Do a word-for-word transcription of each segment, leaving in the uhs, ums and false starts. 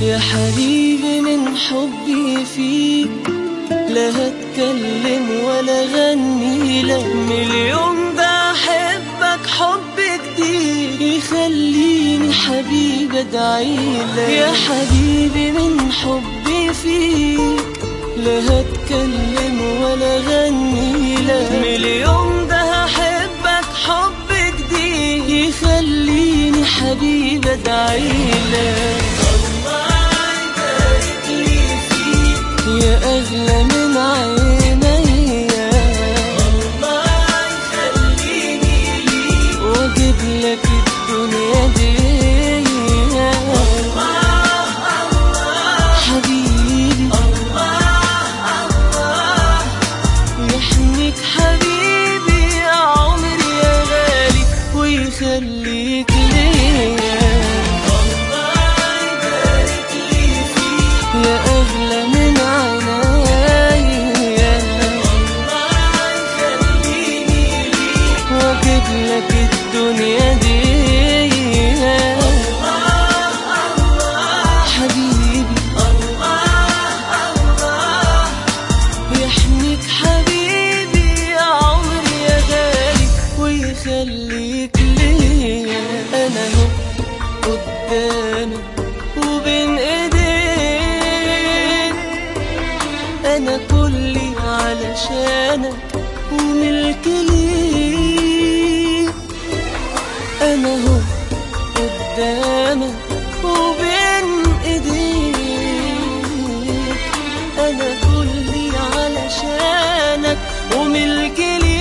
يا حبيبي من حبي فيك لا هتكلم ولا غني لك، مليون ده احبك حب جديد يخليني حبيبي ادعيلك. يا حبيبي من حبي فيك لا هتكلم ولا غني لك، مليون ده احبك حب جديد يخليني حبيبي ادعيلك. يا أغلى من عينيا الله يخليني ليك وأجيب لك الدنيا دي. الله الله حبيبي الله الله يحميك حبيبي يا عمري يا غالي ويخليك ليا. الله يبارك لي فيك يا أغلى من لك الدنيا دي. الله الله حبيبي الله الله يحميك حبيبي يا عمري يا غالي ويخليك ليا. انا اهو قدامك وبين ايديك، انا كلي علشانك وملك ليك. أنا هو قدامك وبين إيديك، أنا كلي علشانك وملك ليك.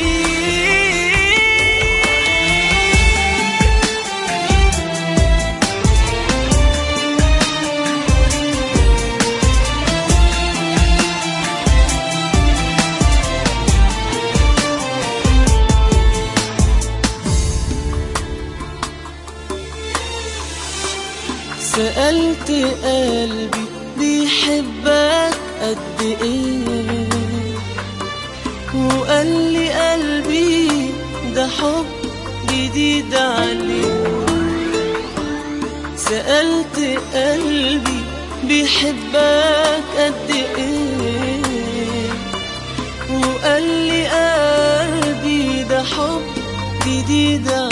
سألت قلبي بيحبك قد ايه، وقال لي قلبي ده حب جديد عليه. سألت قلبي بيحبك قد ايه، وقال لي قلبي ده حب جديد عليه.